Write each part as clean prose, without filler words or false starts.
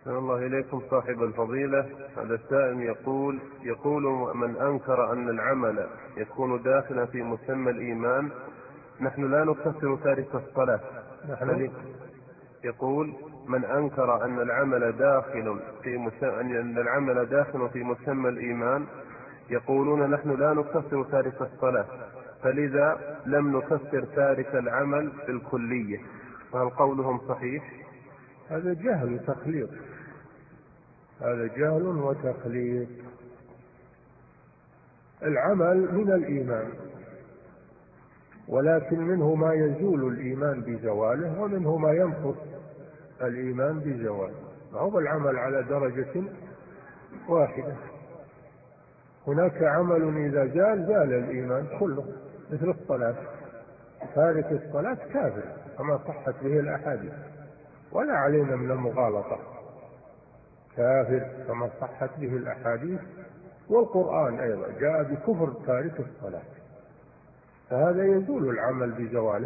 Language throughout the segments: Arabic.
أحسن الله إليكم صاحب الفضيلة. هذا السائل يقول من أنكر أن العمل يكون داخلا في مسمى الإيمان نحن لا نكفر تارك الصلاة. يقول من أنكر أن العمل داخل في مسمى الإيمان يقولون نحن لا نكفر تارك الصلاة، فلذا لم نكفر تارك العمل بالكلية، فهل قولهم صحيح؟ هذا جهل وتخليط، هذا جهل وتخليط. العمل من الإيمان، ولكن منه ما يزول الإيمان بزواله ومنه ما ينقص الإيمان بزواله، فهو العمل على درجة واحدة. هناك عمل إذا زال الإيمان كله، مثل الصلاة، تارك الصلاة كافر كما صحت به الأحاديث، ولا علينا من المغالطة، كافر كما صحت به الأحاديث، والقرآن أيضا جاء بكفر تارك الصلاة، فهذا يزول العمل بزواله.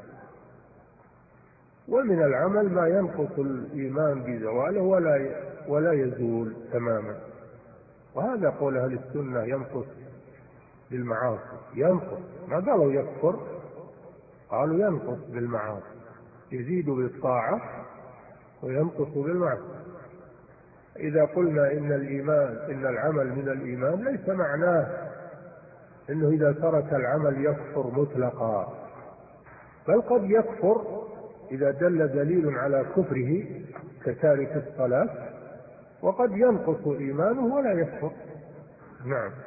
ومن العمل ما ينقص الإيمان بزواله ولا يزول تماما، وهذا قول أهل السنة ينقص بالمعاصي، ينقص، ما قالوا يكفر، قالوا ينقص بالمعاصي، يزيد بالطاعة وينقص بالمعصية. إذا قلنا إن العمل من الإيمان ليس معناه إنه إذا ترك العمل يكفر مطلقا، بل قد يكفر إذا دل دليل على كفره كتارك الصلاة، وقد ينقص إيمانه ولا يكفر. نعم.